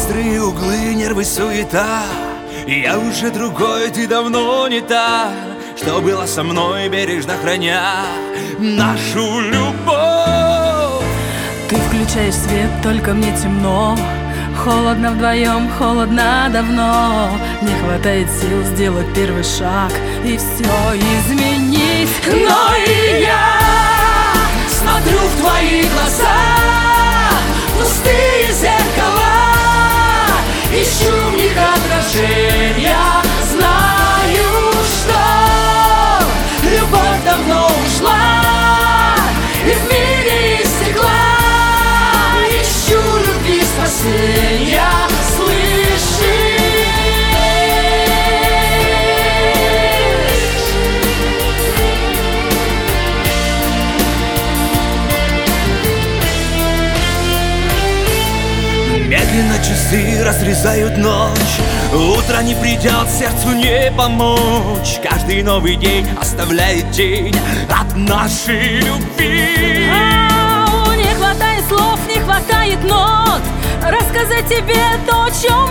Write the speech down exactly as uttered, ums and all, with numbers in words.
Острые углы, нервы, суета. Я уже другой, ты давно не та, что была со мной, бережно храня нашу любовь. Ты включаешь свет, только мне темно. Холодно вдвоем, холодно давно. Не хватает сил сделать первый шаг и все изменить. Но и я смотрю в твои глаза, пустые зеркала, ищу в них отражения. Знаю, что любовь давно ушла, и в мире стекла ищу любви спасения. Слышишь? Медленно часы разрезают ночь. Утро не придет, сердцу не помочь. Каждый новый день оставляет тень от нашей любви. Ау, не хватает слов, не хватает нот рассказать тебе то, о чем